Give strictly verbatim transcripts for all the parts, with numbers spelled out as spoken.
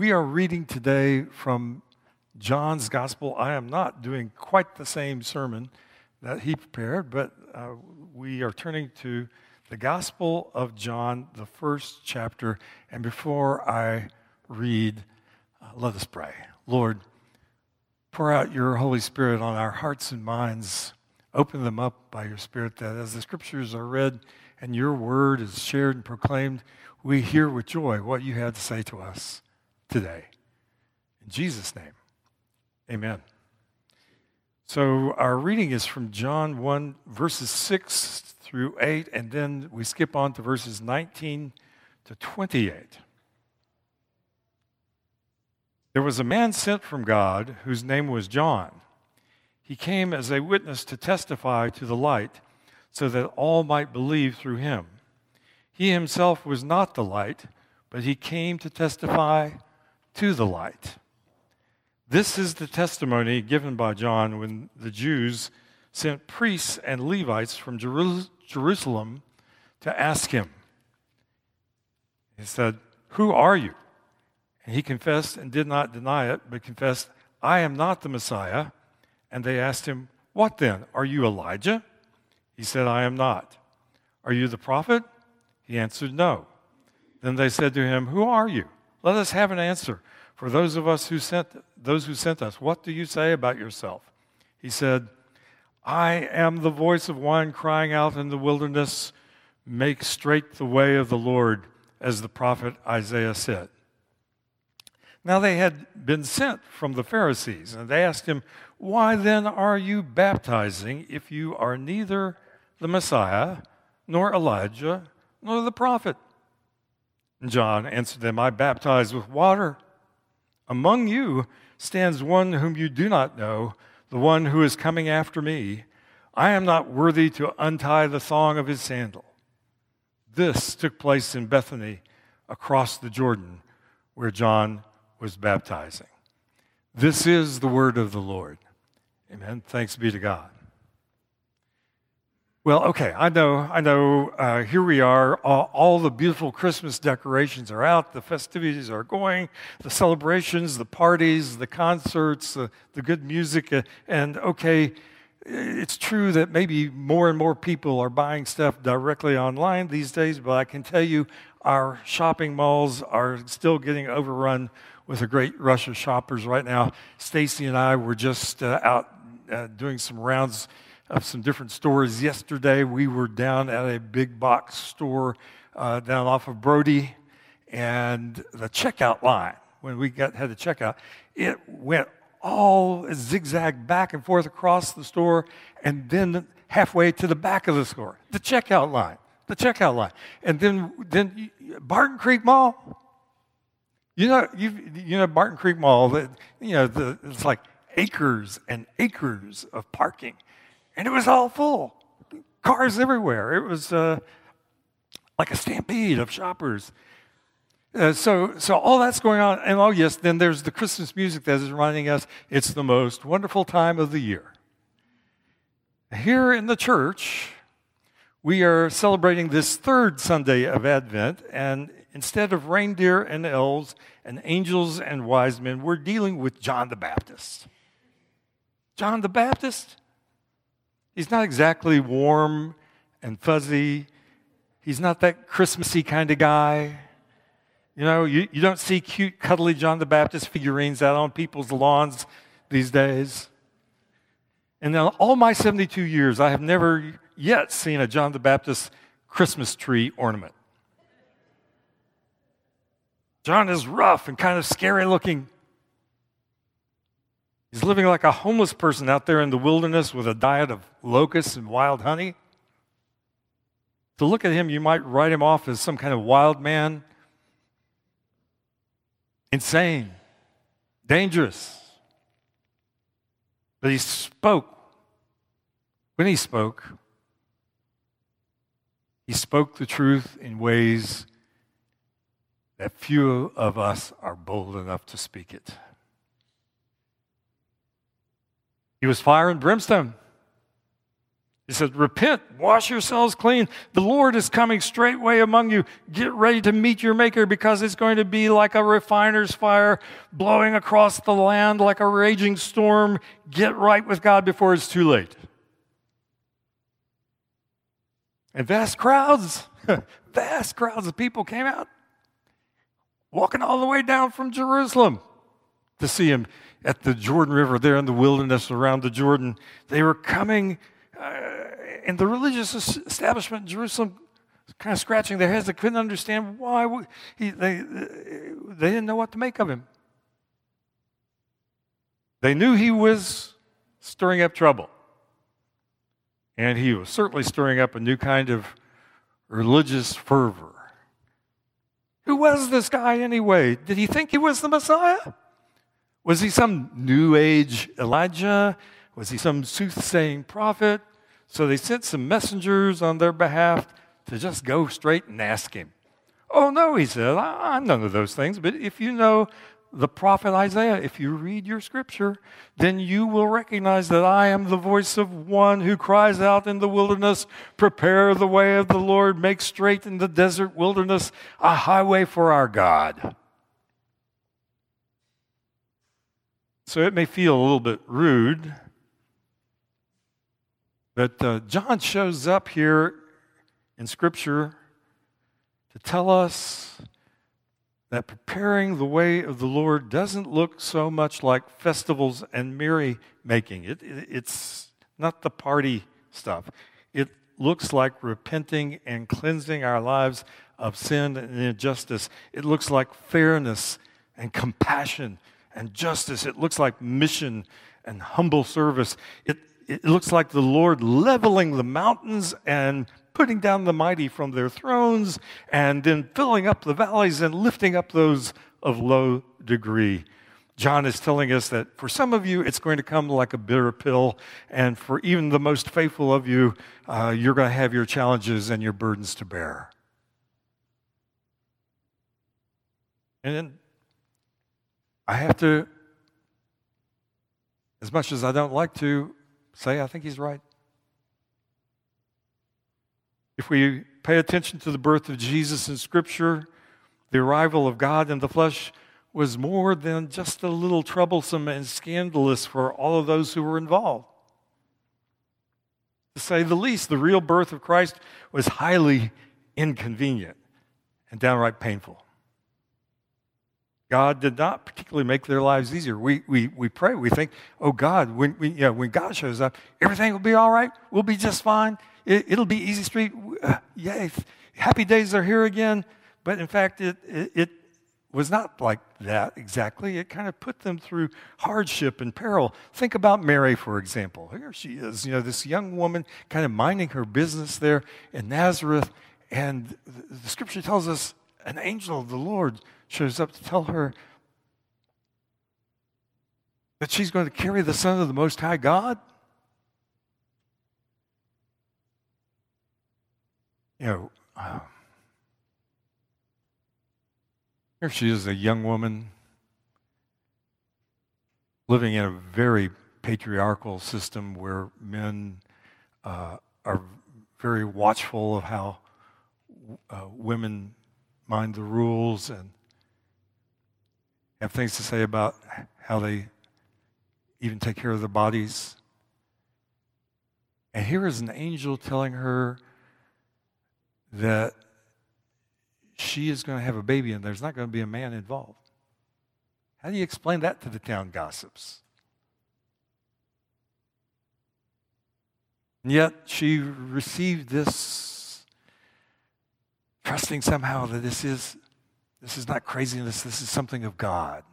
we are reading today from John's Gospel. I am not doing quite the same sermon that he prepared, but uh, we are turning to the Gospel of John, the first chapter. And before I read, uh, let us pray. Lord, pour out your Holy Spirit on our hearts and minds. Open them up by your Spirit, that as the Scriptures are read and your word is shared and proclaimed, we hear with joy what you had to say to us today. In Jesus' name, amen. So our reading is from John one, verses six through eight, and then we skip on to verses nineteen to twenty-eight. There was a man sent from God whose name was John. He came as a witness to testify to the light, so that all might believe through him. He himself was not the light, but he came to testify to the light. This is the testimony given by John when the Jews sent priests and Levites from Jeru- Jerusalem to ask him. He said, "Who are you?" And he confessed and did not deny it, but confessed, "I am not the Messiah." And they asked him, "What then? Are you Elijah?" He said, "I am not." "Are you the prophet?" He answered, "No." Then they said to him, "Who are you? Let us have an answer. For those of us who sent those who sent us, what do you say about yourself?" He said, "I am the voice of one crying out in the wilderness, 'Make straight the way of the Lord,' as the prophet Isaiah said." Now they had been sent from the Pharisees, and they asked him, "Why then are you baptizing if you are neither the Messiah, nor Elijah, nor the prophet?" And John answered them, "I baptize with water. Among you stands one whom you do not know, the one who is coming after me. I am not worthy to untie the thong of his sandal." This took place in Bethany, across the Jordan, where John was baptizing. This is the word of the Lord. Amen. Thanks be to God. Well, okay, I know, I know, uh, here we are, all, all the beautiful Christmas decorations are out, the festivities are going, the celebrations, the parties, the concerts, the, the good music, uh, and okay, it's true that maybe more and more people are buying stuff directly online these days, but I can tell you our shopping malls are still getting overrun with a great rush of shoppers right now. Stacy and I were just uh, out uh, doing some rounds of some different stores. Yesterday, we were down at a big box store uh, down off of Brody, and the checkout line, when we got had to check out, it went all zigzag back and forth across the store, and then halfway to the back of the store. The checkout line, the checkout line. And then, then Barton Creek Mall. You know, you you know Barton Creek Mall, that, you know, the, it's like acres and acres of parking. And it was all full. Cars everywhere. It was uh, like a stampede of shoppers. Uh, so, so all that's going on. And oh, yes, then there's the Christmas music that is reminding us it's the most wonderful time of the year. Here in the church, we are celebrating this third Sunday of Advent. And instead of reindeer and elves and angels and wise men, we're dealing with John the Baptist. John the Baptist? He's not exactly warm and fuzzy. He's not that Christmassy kind of guy. You know, you, you don't see cute, cuddly John the Baptist figurines out on people's lawns these days. And in all my seventy-two years, I have never yet seen a John the Baptist Christmas tree ornament. John is rough and kind of scary looking. He's living like a homeless person out there in the wilderness with a diet of locusts and wild honey. To look at him, you might write him off as some kind of wild man. Insane. Dangerous. But he spoke. When he spoke, he spoke the truth in ways that few of us are bold enough to speak it. He was fire and brimstone. He said, repent, wash yourselves clean. The Lord is coming straightway among you. Get ready to meet your Maker, because it's going to be like a refiner's fire blowing across the land like a raging storm. Get right with God before it's too late. And vast crowds, vast crowds of people came out, walking all the way down from Jerusalem to see him at the Jordan River, there in the wilderness around the Jordan. They were coming. Uh, and the religious establishment in Jerusalem was kind of scratching their heads. They couldn't understand why would he, they, they didn't know what to make of him. They knew he was stirring up trouble. And he was certainly stirring up a new kind of religious fervor. Who was this guy anyway? Did he think he was the Messiah? Was he some New Age Elijah? Was he some soothsaying prophet? So they sent some messengers on their behalf to just go straight and ask him. Oh, no, he said, I'm none of those things. But if you know the prophet Isaiah, if you read your scripture, then you will recognize that I am the voice of one who cries out in the wilderness, prepare the way of the Lord, make straight in the desert wilderness a highway for our God. So it may feel a little bit rude, but uh, John shows up here in Scripture to tell us that preparing the way of the Lord doesn't look so much like festivals and merry-making. It, it, it's not the party stuff. It looks like repenting and cleansing our lives of sin and injustice. It looks like fairness and compassion and justice. It looks like mission and humble service. It It looks like the Lord leveling the mountains and putting down the mighty from their thrones, and then filling up the valleys and lifting up those of low degree. John is telling us that for some of you, it's going to come like a bitter pill, and for even the most faithful of you, uh, you're going to have your challenges and your burdens to bear. And then I have to, as much as I don't like to, say I think he's right. If we pay attention to the birth of Jesus in Scripture, the arrival of God in the flesh was more than just a little troublesome and scandalous for all of those who were involved. To say the least, the real birth of Christ was highly inconvenient and downright painful. God did not particularly make their lives easier. We, we, we pray, we think, oh God, when, we, you know, when God shows up, everything will be all right, we'll be just fine, it, it'll be easy street, uh, yay, happy days are here again. But in fact, it, it, it was not like that exactly. It kind of put them through hardship and peril. Think about Mary, for example. Here she is, you know, this young woman kind of minding her business there in Nazareth, and the, the Scripture tells us an angel of the Lord shows up to tell her that she's going to carry the Son of the Most High God. You know, uh, here she is, a young woman living in a very patriarchal system where men uh, are very watchful of how uh, women mind the rules and have things to say about how they even take care of their bodies. And here is an angel telling her that she is going to have a baby and there's not going to be a man involved. How do you explain that to the town gossips? And yet she received this, trusting somehow that this is This is not craziness. This is something of God.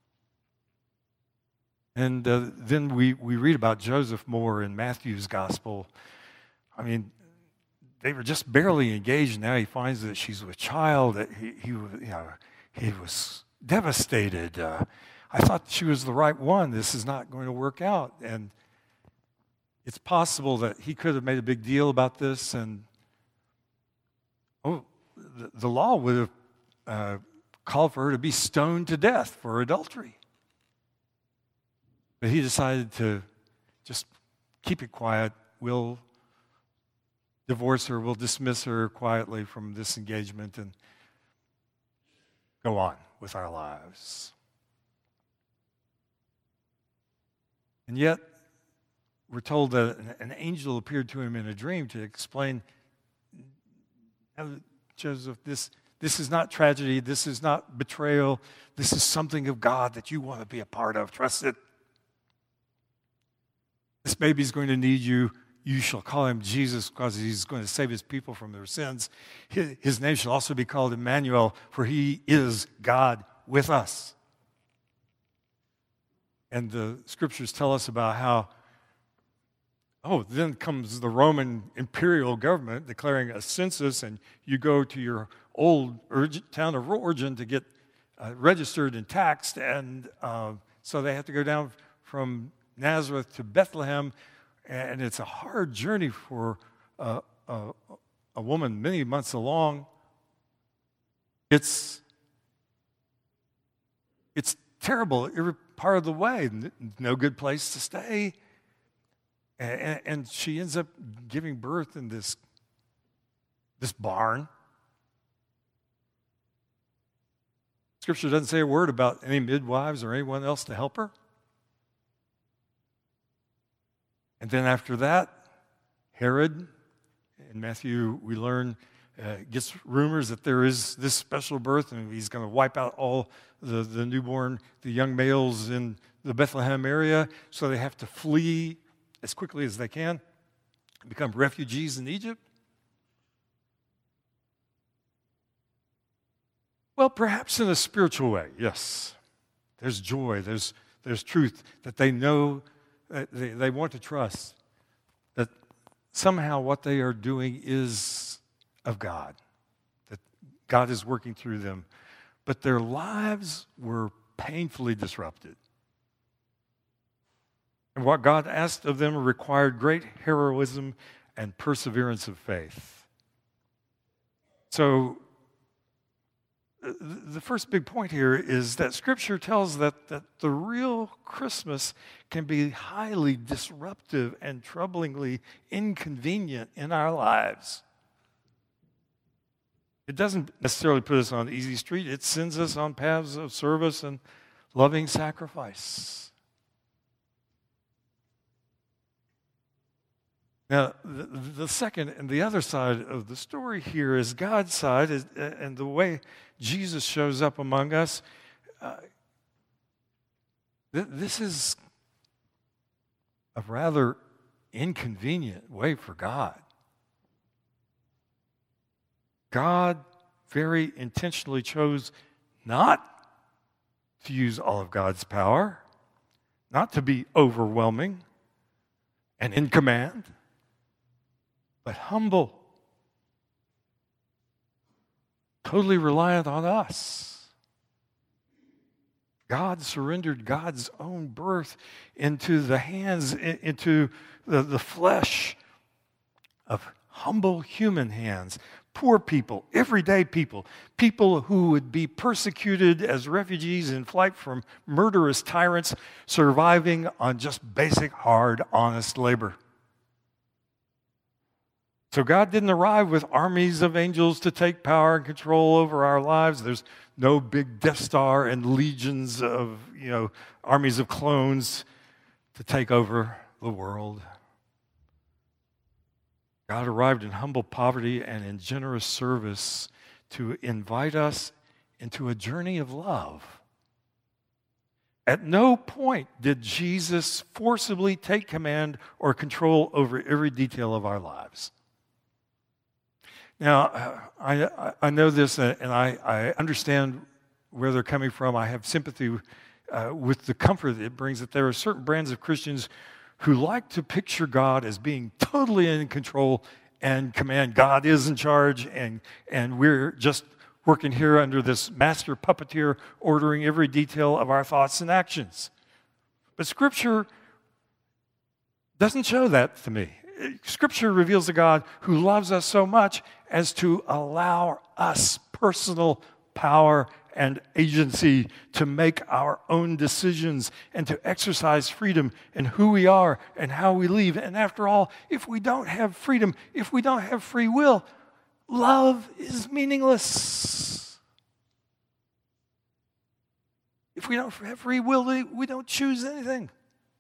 And uh, then we, we read about Joseph more in Matthew's gospel. I mean, they were just barely engaged. Now he finds that she's with child. That he, he, you know, he was devastated. Uh, I thought she was the right one. This is not going to work out. And it's possible that he could have made a big deal about this. And oh, the, the law would have Uh, called for her to be stoned to death for adultery. But he decided to just keep it quiet. We'll divorce her, we'll dismiss her quietly from this engagement and go on with our lives. And yet, we're told that an angel appeared to him in a dream to explain, Joseph, this, this is not tragedy, this is not betrayal, this is something of God that you want to be a part of. Trust it. This baby's going to need you. You shall call him Jesus because he's going to save his people from their sins. His, his name shall also be called Emmanuel, for he is God with us. And the scriptures tell us about how, oh, then comes the Roman imperial government declaring a census, and you go to your old town of origin to get uh, registered and taxed. And uh, so they have to go down from Nazareth to Bethlehem, and it's a hard journey for uh, a, a woman many months along. It's, it's terrible every part of the way, no good place to stay. And, and she ends up giving birth in this, this barn. Scripture doesn't say a word about any midwives or anyone else to help her. And then after that, Herod, in Matthew we learn, uh, gets rumors that there is this special birth and he's going to wipe out all the, the newborn, the young males in the Bethlehem area. So they have to flee as quickly as they can, become refugees in Egypt. Well, perhaps in a spiritual way, yes. There's joy, there's, there's truth that they know. They, they want to trust that somehow what they are doing is of God, that God is working through them. But their lives were painfully disrupted. And what God asked of them required great heroism and perseverance of faith. So, the first big point here is that Scripture tells that, that the real Christmas can be highly disruptive and troublingly inconvenient in our lives. It doesn't necessarily put us on the easy street. It sends us on paths of service and loving sacrifice. Now, the, the second and the other side of the story here is God's side, is, and the way Jesus shows up among us. Uh, th- this is a rather inconvenient way for God. God very intentionally chose not to use all of God's power, not to be overwhelming and in command, but humble, totally reliant on us. God surrendered God's own birth into the hands, into the, the flesh of humble human hands, poor people, everyday people, people who would be persecuted as refugees in flight from murderous tyrants, surviving on just basic, hard, honest labor. So God didn't arrive with armies of angels to take power and control over our lives. There's no big Death Star and legions of, you know, armies of clones to take over the world. God arrived in humble poverty and in generous service to invite us into a journey of love. At no point did Jesus forcibly take command or control over every detail of our lives. Now, I, I know this, and I, I understand where they're coming from. I have sympathy uh, with the comfort that it brings, that there are certain brands of Christians who like to picture God as being totally in control and command. God is in charge, and, and we're just working here under this master puppeteer, ordering every detail of our thoughts and actions. But Scripture doesn't show that to me. Scripture reveals a God who loves us so much as to allow us personal power and agency to make our own decisions and to exercise freedom in who we are and how we live. And after all, if we don't have freedom, if we don't have free will, love is meaningless. If we don't have free will, we don't choose anything.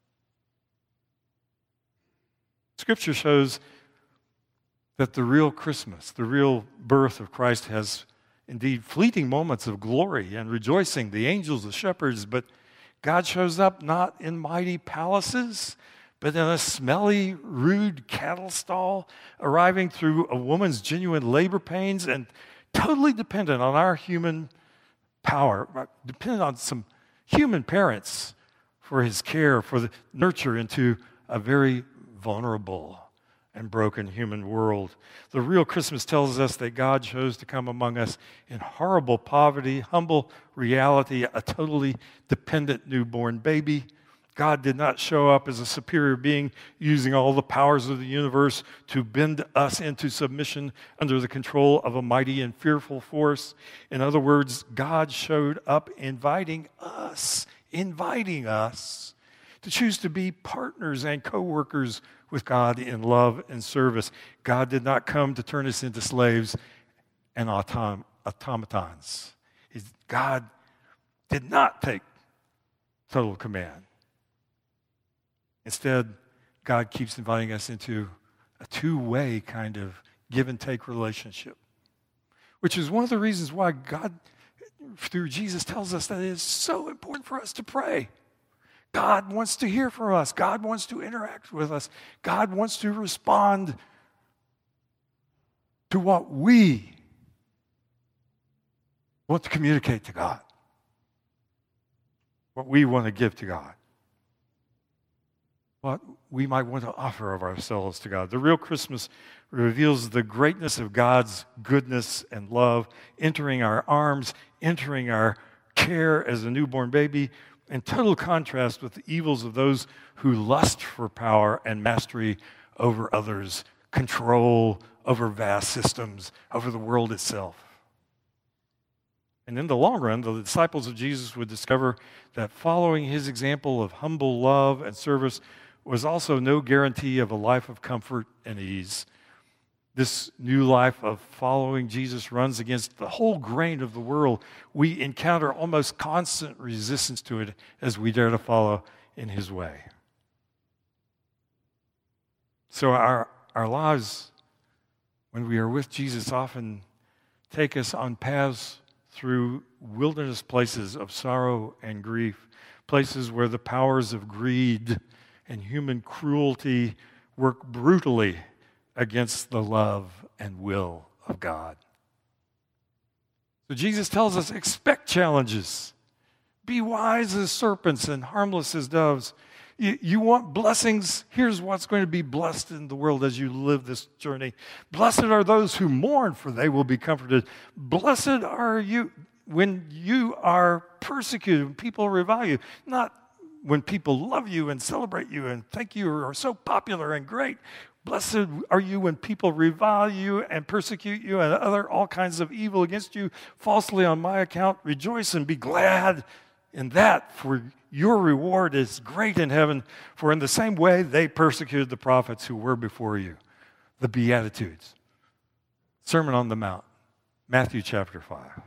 Scripture shows that the real Christmas, the real birth of Christ, has indeed fleeting moments of glory and rejoicing, the angels, the shepherds, but God shows up not in mighty palaces, but in a smelly, rude cattle stall, arriving through a woman's genuine labor pains and totally dependent on our human power, dependent on some human parents for his care, for the nurture into a very vulnerable and broken human world. The real Christmas tells us that God chose to come among us in horrible poverty, humble reality, a totally dependent newborn baby. God did not show up as a superior being using all the powers of the universe to bend us into submission under the control of a mighty and fearful force. In other words, God showed up inviting us, inviting us to choose to be partners and co-workers with God in love and service. God did not come to turn us into slaves and autom- automatons. His, God did not take total command. Instead, God keeps inviting us into a two-way kind of give-and-take relationship, which is one of the reasons why God, through Jesus, tells us that it is so important for us to pray. God wants to hear from us. God wants to interact with us. God wants to respond to what we want to communicate to God, what we want to give to God, what we might want to offer of ourselves to God. The real Christmas reveals the greatness of God's goodness and love, entering our arms, entering our care as a newborn baby, in total contrast with the evils of those who lust for power and mastery over others, control over vast systems, over the world itself. And in the long run, the disciples of Jesus would discover that following his example of humble love and service was also no guarantee of a life of comfort and ease. This new life of following Jesus runs against the whole grain of the world. We encounter almost constant resistance to it as we dare to follow in his way. So our, our lives, when we are with Jesus, often take us on paths through wilderness places of sorrow and grief, places where the powers of greed and human cruelty work brutally against the love and will of God. So Jesus tells us, expect challenges. Be wise as serpents and harmless as doves. You, you want blessings? Here's what's going to be blessed in the world as you live this journey. Blessed are those who mourn, for they will be comforted. Blessed are you when you are persecuted, when people revile you, not when people love you and celebrate you and think you are so popular and great. Blessed are you when people revile you and persecute you and utter all kinds of evil against you falsely on my account. Rejoice and be glad in that, for your reward is great in heaven. For in the same way they persecuted the prophets who were before you. The Beatitudes. Sermon on the Mount, Matthew chapter five.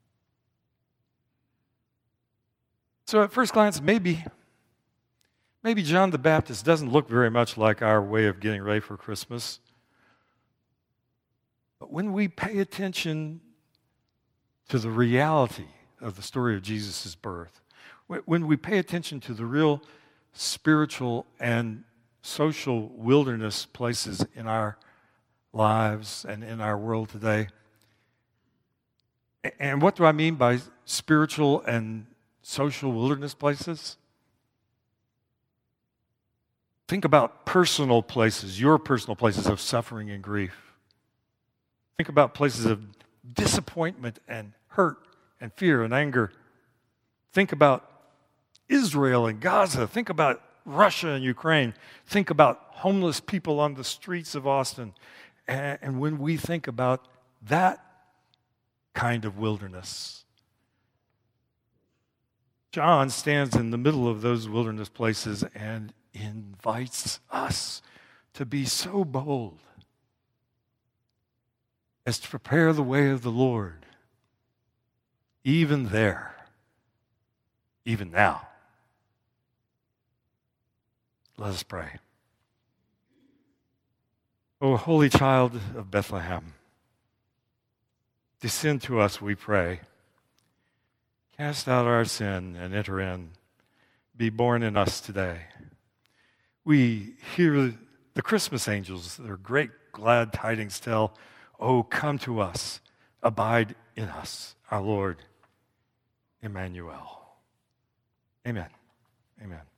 So at first glance, maybe... Maybe John the Baptist doesn't look very much like our way of getting ready for Christmas. But when we pay attention to the reality of the story of Jesus' birth, when we pay attention to the real spiritual and social wilderness places in our lives and in our world today, and what do I mean by spiritual and social wilderness places? Think about personal places, your personal places of suffering and grief. Think about places of disappointment and hurt and fear and anger. Think about Israel and Gaza. Think about Russia and Ukraine. Think about homeless people on the streets of Austin. And when we think about that kind of wilderness, John stands in the middle of those wilderness places and invites us to be so bold as to prepare the way of the Lord, even there, even now. Let us pray. O Holy Child of Bethlehem, descend to us, we pray. Cast out our sin and enter in. Be born in us today. We hear the Christmas angels, their great glad tidings tell, oh, come to us, abide in us, our Lord, Emmanuel. Amen. Amen.